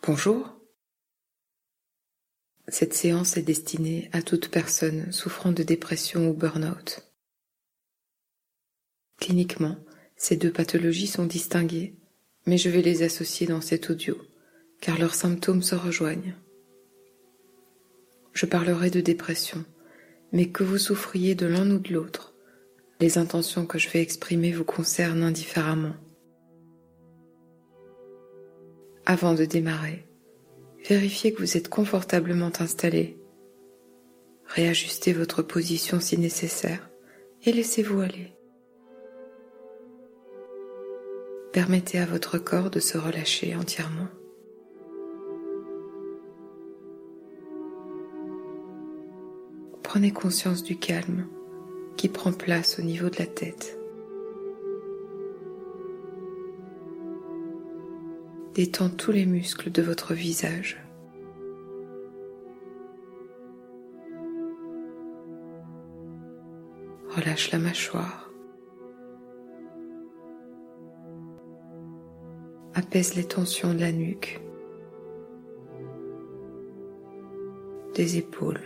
Bonjour. Cette séance est destinée à toute personne souffrant de dépression ou burn-out. Cliniquement, ces deux pathologies sont distinguées, mais je vais les associer dans cet audio, car leurs symptômes se rejoignent. Je parlerai de dépression, mais que vous souffriez de l'un ou de l'autre, les intentions que je vais exprimer vous concernent indifféremment. Avant de démarrer, vérifiez que vous êtes confortablement installé. Réajustez votre position si nécessaire et laissez-vous aller. Permettez à votre corps de se relâcher entièrement. Prenez conscience du calme qui prend place au niveau de la tête. Détends tous les muscles de votre visage. Relâche la mâchoire. Apaise les tensions de la nuque, des épaules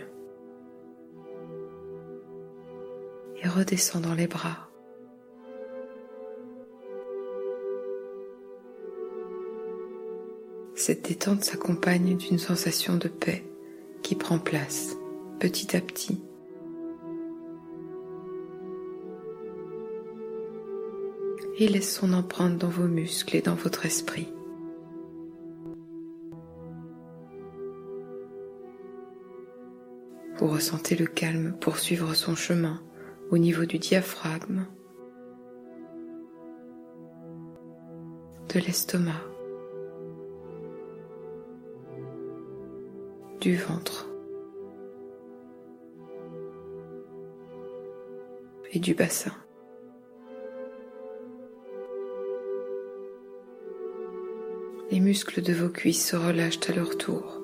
et redescends dans les bras. Cette détente s'accompagne d'une sensation de paix qui prend place petit à petit. Et laisse son empreinte dans vos muscles et dans votre esprit. Vous ressentez le calme poursuivre son chemin au niveau du diaphragme, de l'estomac, du ventre et du bassin. Les muscles de vos cuisses se relâchent à leur tour.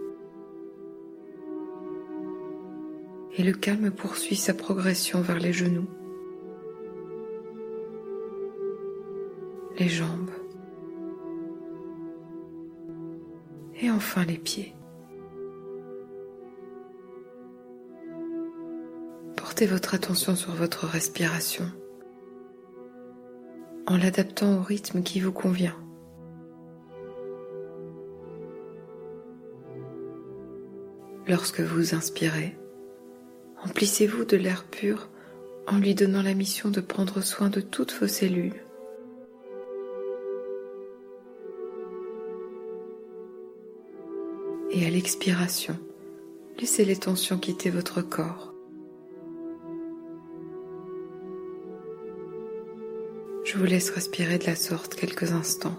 Et le calme poursuit sa progression vers les genoux, les jambes et enfin les pieds. Portez votre attention sur votre respiration en l'adaptant au rythme qui vous convient. Lorsque vous inspirez, remplissez-vous de l'air pur en lui donnant la mission de prendre soin de toutes vos cellules. Et à l'expiration, laissez les tensions quitter votre corps. Je vous laisse respirer de la sorte quelques instants.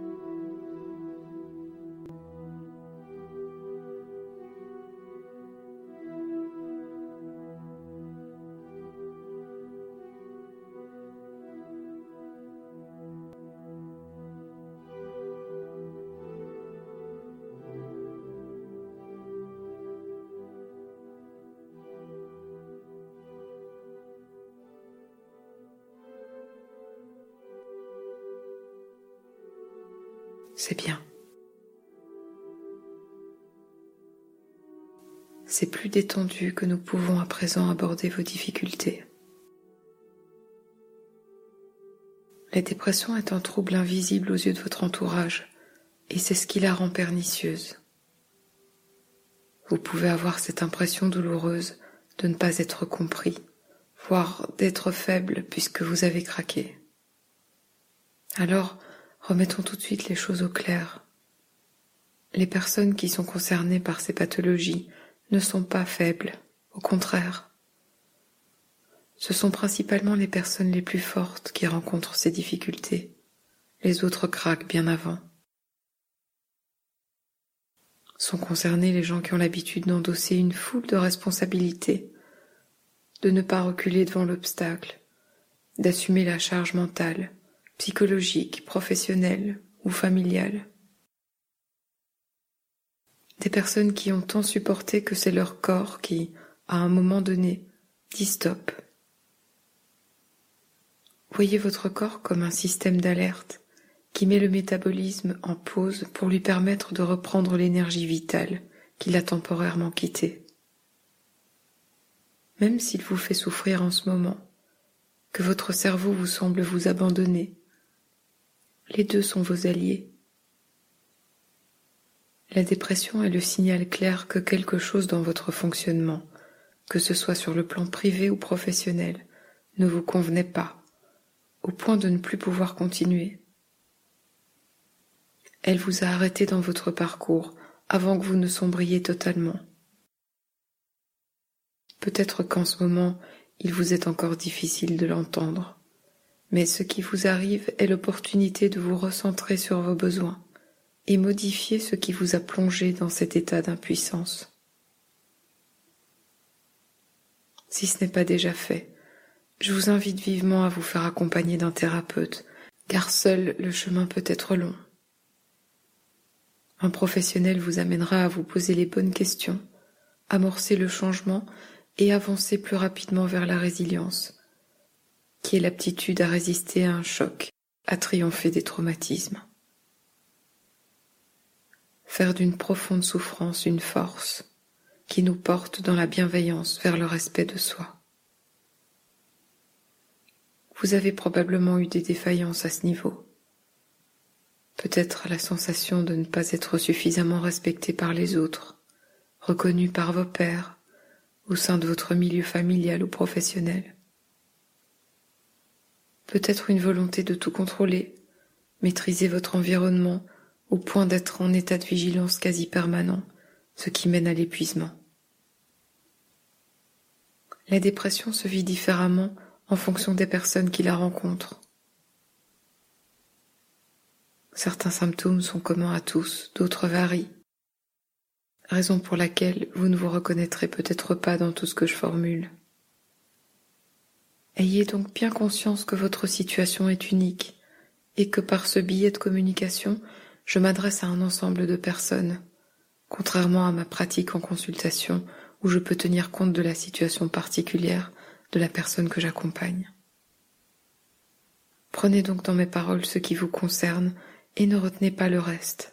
C'est bien. C'est plus détendu que nous pouvons à présent aborder vos difficultés. La dépression est un trouble invisible aux yeux de votre entourage, et c'est ce qui la rend pernicieuse. Vous pouvez avoir cette impression douloureuse de ne pas être compris, voire d'être faible puisque vous avez craqué. Alors, remettons tout de suite les choses au clair. Les personnes qui sont concernées par ces pathologies ne sont pas faibles, au contraire. Ce sont principalement les personnes les plus fortes qui rencontrent ces difficultés. Les autres craquent bien avant. Sont concernés les gens qui ont l'habitude d'endosser une foule de responsabilités, de ne pas reculer devant l'obstacle, d'assumer la charge mentale, psychologique, professionnelle ou familiale. Des personnes qui ont tant supporté que c'est leur corps qui, à un moment donné, dit stop. Voyez votre corps comme un système d'alerte qui met le métabolisme en pause pour lui permettre de reprendre l'énergie vitale qu'il a temporairement quittée. Même s'il vous fait souffrir en ce moment, que votre cerveau vous semble vous abandonner, les deux sont vos alliés. La dépression est le signal clair que quelque chose dans votre fonctionnement, que ce soit sur le plan privé ou professionnel, ne vous convenait pas, au point de ne plus pouvoir continuer. Elle vous a arrêté dans votre parcours avant que vous ne sombriez totalement. Peut-être qu'en ce moment, il vous est encore difficile de l'entendre, mais ce qui vous arrive est l'opportunité de vous recentrer sur vos besoins et modifier ce qui vous a plongé dans cet état d'impuissance. Si ce n'est pas déjà fait, je vous invite vivement à vous faire accompagner d'un thérapeute, car seul le chemin peut être long. Un professionnel vous amènera à vous poser les bonnes questions, amorcer le changement et avancer plus rapidement vers la résilience, qui est l'aptitude à résister à un choc, à triompher des traumatismes. Faire d'une profonde souffrance une force qui nous porte dans la bienveillance vers le respect de soi. Vous avez probablement eu des défaillances à ce niveau. Peut-être la sensation de ne pas être suffisamment respecté par les autres, reconnu par vos pairs, au sein de votre milieu familial ou professionnel. Peut-être une volonté de tout contrôler, maîtriser votre environnement au point d'être en état de vigilance quasi permanent, ce qui mène à l'épuisement. La dépression se vit différemment en fonction des personnes qui la rencontrent. Certains symptômes sont communs à tous, d'autres varient. Raison pour laquelle vous ne vous reconnaîtrez peut-être pas dans tout ce que je formule. Ayez donc bien conscience que votre situation est unique et que par ce billet de communication, je m'adresse à un ensemble de personnes, contrairement à ma pratique en consultation où je peux tenir compte de la situation particulière de la personne que j'accompagne. Prenez donc dans mes paroles ce qui vous concerne et ne retenez pas le reste.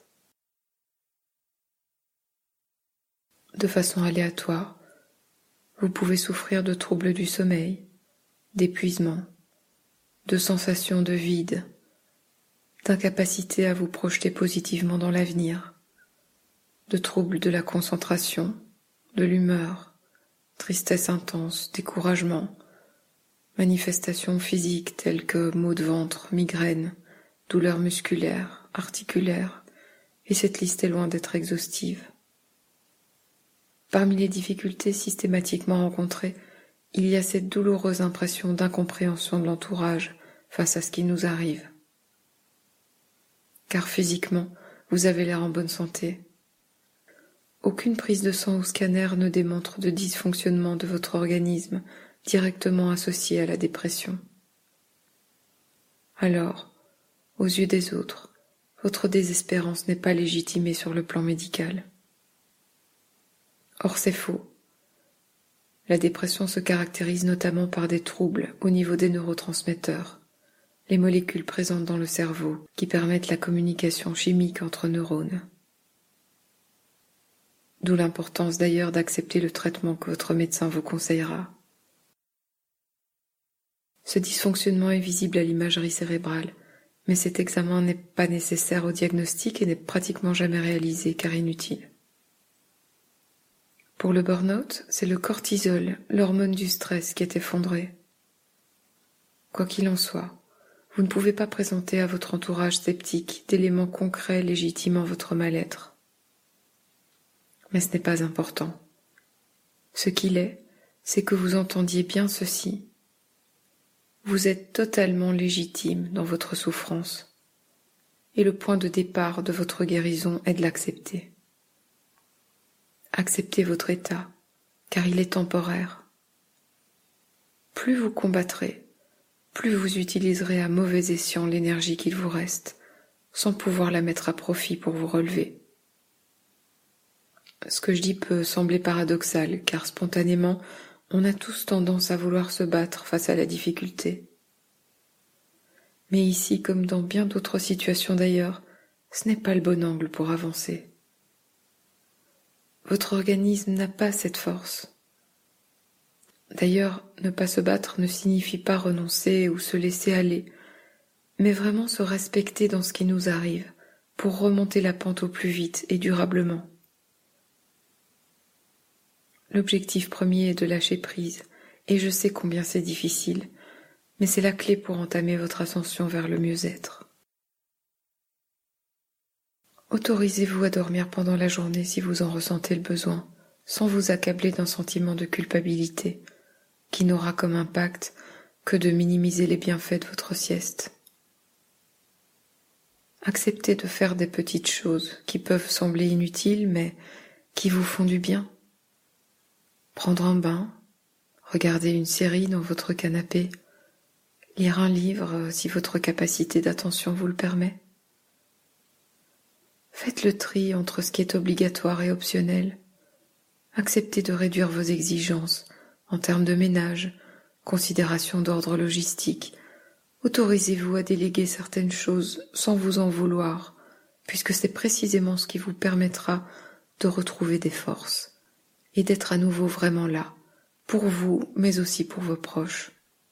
De façon aléatoire, vous pouvez souffrir de troubles du sommeil, d'épuisement, de sensations de vide, d'incapacité à vous projeter positivement dans l'avenir, de troubles de la concentration, de l'humeur, tristesse intense, découragement, manifestations physiques telles que maux de ventre, migraines, douleurs musculaires, articulaires, et cette liste est loin d'être exhaustive. Parmi les difficultés systématiquement rencontrées, il y a cette douloureuse impression d'incompréhension de l'entourage face à ce qui nous arrive. Car physiquement, vous avez l'air en bonne santé. Aucune prise de sang ou scanner ne démontre de dysfonctionnement de votre organisme directement associé à la dépression. Alors, aux yeux des autres, votre désespérance n'est pas légitimée sur le plan médical. Or, c'est faux. La dépression se caractérise notamment par des troubles au niveau des neurotransmetteurs, les molécules présentes dans le cerveau qui permettent la communication chimique entre neurones. D'où l'importance d'ailleurs d'accepter le traitement que votre médecin vous conseillera. Ce dysfonctionnement est visible à l'imagerie cérébrale, mais cet examen n'est pas nécessaire au diagnostic et n'est pratiquement jamais réalisé car inutile. Pour le burn-out, c'est le cortisol, l'hormone du stress, qui est effondré. Quoi qu'il en soit, vous ne pouvez pas présenter à votre entourage sceptique d'éléments concrets légitimant votre mal-être. Mais ce n'est pas important. Ce qu'il est, c'est que vous entendiez bien ceci. Vous êtes totalement légitime dans votre souffrance, et le point de départ de votre guérison est de l'accepter. Acceptez votre état, car il est temporaire. Plus vous combattrez, plus vous utiliserez à mauvais escient l'énergie qu'il vous reste, sans pouvoir la mettre à profit pour vous relever. Ce que je dis peut sembler paradoxal, car spontanément, on a tous tendance à vouloir se battre face à la difficulté. Mais ici, comme dans bien d'autres situations d'ailleurs, ce n'est pas le bon angle pour avancer. Votre organisme n'a pas cette force. D'ailleurs, ne pas se battre ne signifie pas renoncer ou se laisser aller, mais vraiment se respecter dans ce qui nous arrive pour remonter la pente au plus vite et durablement. L'objectif premier est de lâcher prise, et je sais combien c'est difficile, mais c'est la clé pour entamer votre ascension vers le mieux-être. Autorisez-vous à dormir pendant la journée si vous en ressentez le besoin, sans vous accabler d'un sentiment de culpabilité, qui n'aura comme impact que de minimiser les bienfaits de votre sieste. Acceptez de faire des petites choses qui peuvent sembler inutiles, mais qui vous font du bien. Prendre un bain, regarder une série dans votre canapé, lire un livre si votre capacité d'attention vous le permet. Faites le tri entre ce qui est obligatoire et optionnel. Acceptez de réduire vos exigences en termes de ménage, considération d'ordre logistique. Autorisez-vous à déléguer certaines choses sans vous en vouloir, puisque c'est précisément ce qui vous permettra de retrouver des forces et d'être à nouveau vraiment là, pour vous, mais aussi pour vos proches.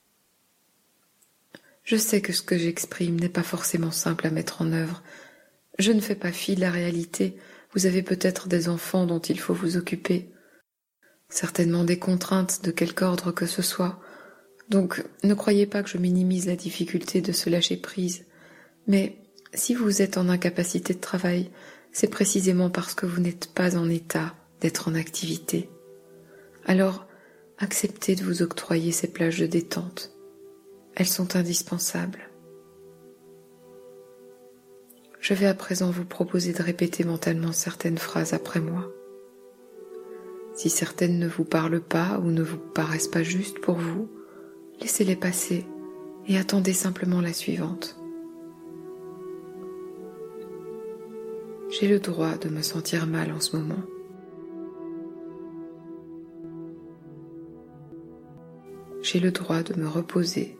Je sais que ce que j'exprime n'est pas forcément simple à mettre en œuvre. Je ne fais pas fi de la réalité. Vous avez peut-être des enfants dont il faut vous occuper, certainement des contraintes de quelque ordre que ce soit. Donc, ne croyez pas que je minimise la difficulté de se lâcher prise. Mais si vous êtes en incapacité de travail, c'est précisément parce que vous n'êtes pas en état d'être en activité. Alors, acceptez de vous octroyer ces plages de détente. Elles sont indispensables. Je vais à présent vous proposer de répéter mentalement certaines phrases après moi. Si certaines ne vous parlent pas ou ne vous paraissent pas justes pour vous, laissez-les passer et attendez simplement la suivante. J'ai le droit de me sentir mal en ce moment. J'ai le droit de me reposer.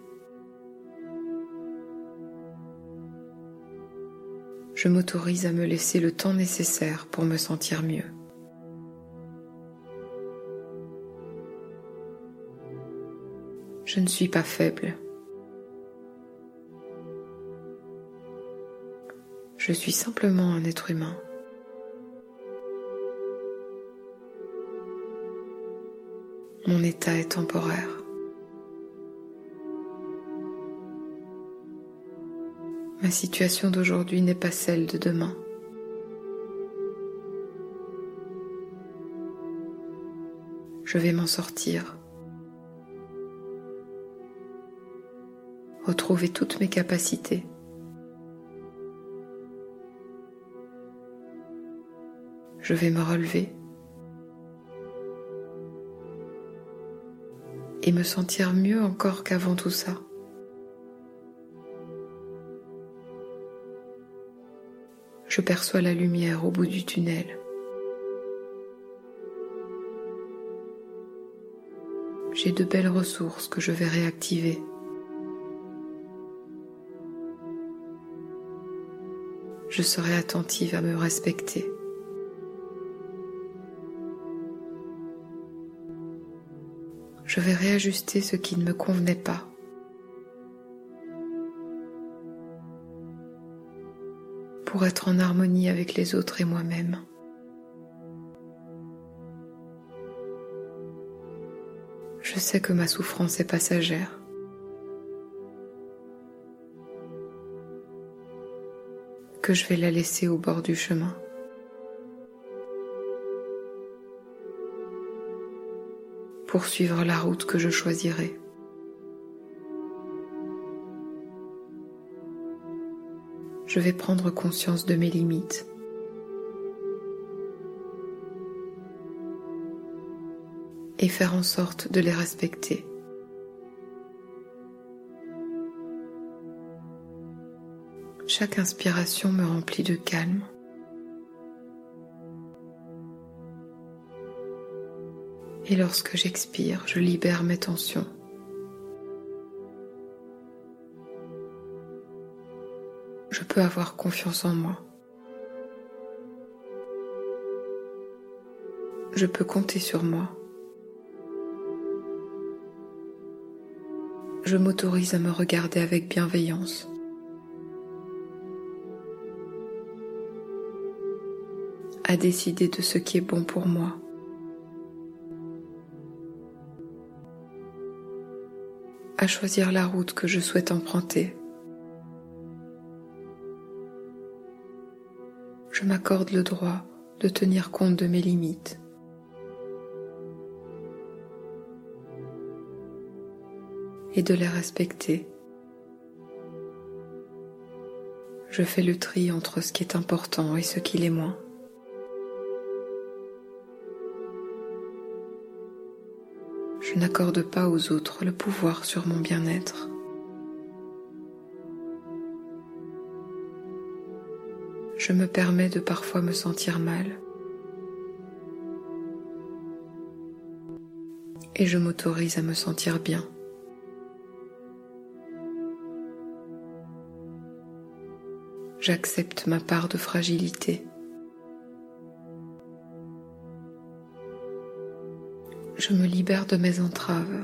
Je m'autorise à me laisser le temps nécessaire pour me sentir mieux. Je ne suis pas faible. Je suis simplement un être humain. Mon état est temporaire. Ma situation d'aujourd'hui n'est pas celle de demain. Je vais m'en sortir. Retrouver toutes mes capacités. Je vais me relever et me sentir mieux encore qu'avant tout ça. Je perçois la lumière au bout du tunnel. J'ai de belles ressources que je vais réactiver. Je serai attentive à me respecter. Je vais réajuster ce qui ne me convenait pas. Pour être en harmonie avec les autres et moi-même. Je sais que ma souffrance est passagère. Que je vais la laisser au bord du chemin. Poursuivre la route que je choisirai. Je vais prendre conscience de mes limites. Et faire en sorte de les respecter. Chaque inspiration me remplit de calme. Et lorsque j'expire, je libère mes tensions. peux avoir confiance en moi. Je peux compter sur moi. Je m'autorise à me regarder avec bienveillance. À décider de ce qui est bon pour moi. À choisir la route que je souhaite emprunter. Je m'accorde le droit de tenir compte de mes limites. Et de les respecter. Je fais le tri entre ce qui est important et ce qui l'est moins. Je n'accorde pas aux autres le pouvoir sur mon bien-être. Je me permets de parfois me sentir mal. Et je m'autorise à me sentir bien. J'accepte ma part de fragilité. Je me libère de mes entraves,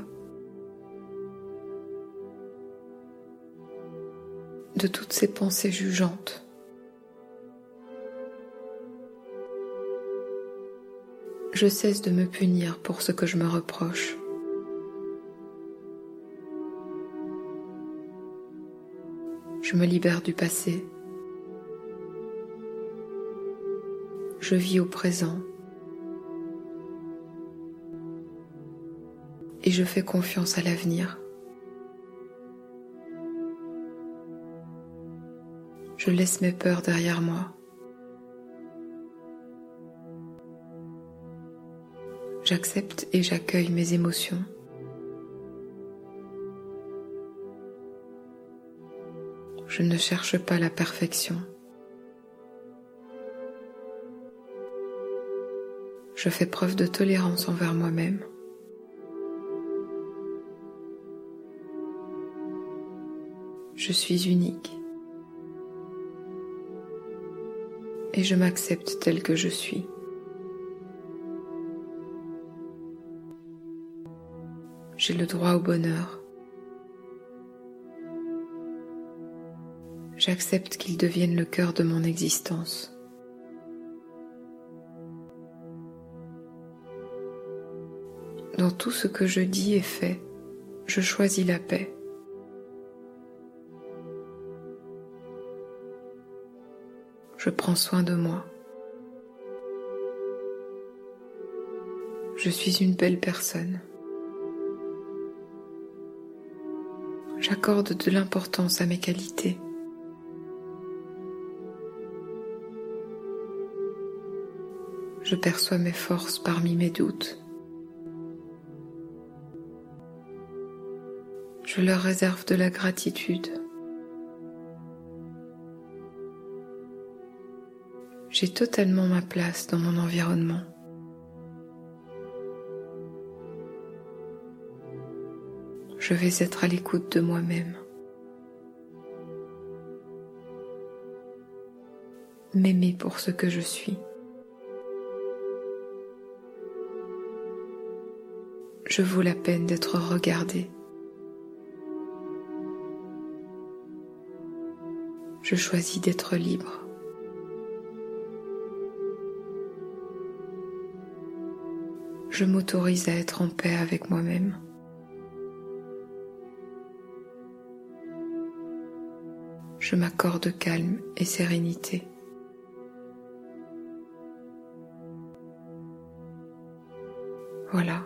de toutes ces pensées jugeantes. Je cesse de me punir pour ce que je me reproche. Je me libère du passé. Je vis au présent. Et je fais confiance à l'avenir. Je laisse mes peurs derrière moi. J'accepte et j'accueille mes émotions. Je ne cherche pas la perfection. Je fais preuve de tolérance envers moi-même. Je suis unique. Et je m'accepte tel que je suis. J'ai le droit au bonheur. J'accepte qu'il devienne le cœur de mon existence. Dans tout ce que je dis et fais, je choisis la paix. Je prends soin de moi. Je suis une belle personne. J'accorde de l'importance à mes qualités. Je perçois mes forces parmi mes doutes. Je leur réserve de la gratitude. J'ai totalement ma place dans mon environnement. Je vais être à l'écoute de moi-même. M'aimer pour ce que je suis. Je vaux la peine d'être regardée. Je choisis d'être libre. Je m'autorise à être en paix avec moi-même. Je m'accorde calme et sérénité. Voilà.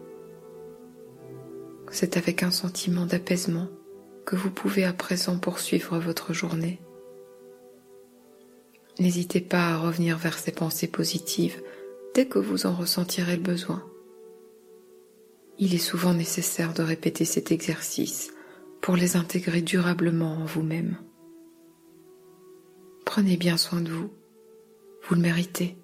C'est avec un sentiment d'apaisement que vous pouvez à présent poursuivre votre journée. N'hésitez pas à revenir vers ces pensées positives dès que vous en ressentirez le besoin. Il est souvent nécessaire de répéter cet exercice pour les intégrer durablement en vous-même. Prenez bien soin de vous, vous le méritez.